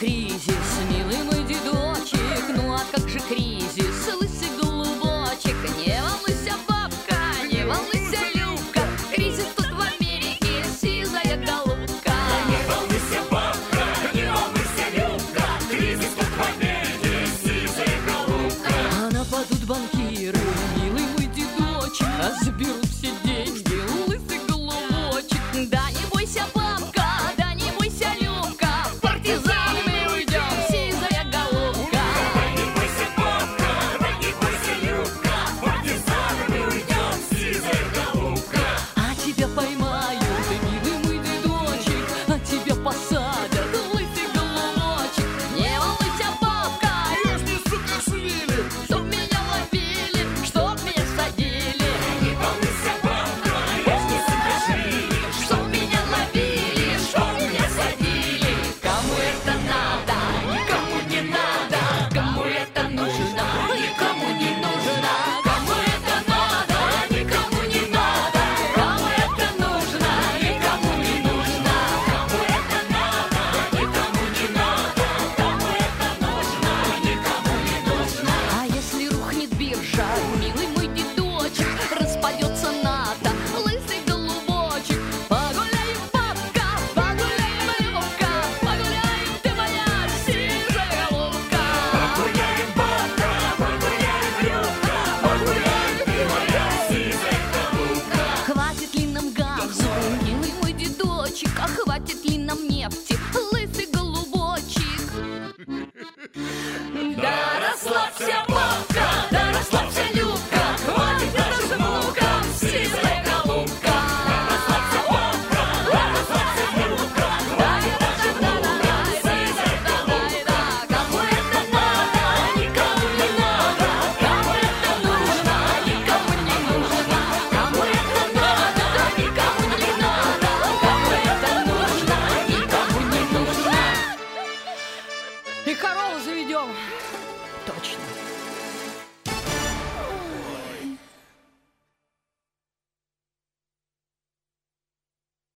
кризис, милый мой дедочек, ну а как же кризис, лысый голубочек? Не волнуйся, бабка, не волнуйся, Любка, кризис тут в Америке, сизая голубка. Не волнуйся, бабка, не волнуйся, Любка, кризис тут в Америке, сизая голубка. А нападут банкиры, милый мой дедочек, а заберут все деньги, лысый голубочек. Да не бойся, бабка, да не бойся, Любка, в партизаны мы уйдем, сизая голубка. Да не бойся, бабка, да не бойся, Любка, в партизаны мы уйдем, сизая голубка. А тебя поймают, милый мой дедочек, а тебя посадят, лысый голубочек. Не волнуйся, бабка, Я ж не сука свили. чтоб меня ловили, чтоб меня садили. Не волнуйся, бабка, я ж не сумасшедший, Чтоб меня ловили, чтоб меня садили. Кому это надо, никому не надо. Кому это нужно, никому не нужно. Кому это надо, никому не надо. Кому это нужно, никому не нужно. кому это надо, никому не надо, кому это нужно, никому не нужно. А если рухнет биржа, милый мой дедочек, распадется НАТО, лысый голубочек. Погуляем, бабка, погуляем, Любка, погуляем, ты моя сизая голубка. Погуляем, бабка, погуляем, Любка, погуляем, ты моя сизая голубка. Хватит ли нам газу, милый мой дедочек, а хватит ли нам нефти, лысый голубочек? Да расслабься, бабка, да расслабься, Любка, хватит даже мукам, сизая голубка. Расслабься, бабка, расслабься, Любка, хватит даже мукам, сизая голубка. Кому это надо, никому не надо. Кому это нужно, никому не нужно. Кому это надо, никому не надо. Кому это нужно, никому не нужно. И корову заведем. Точно.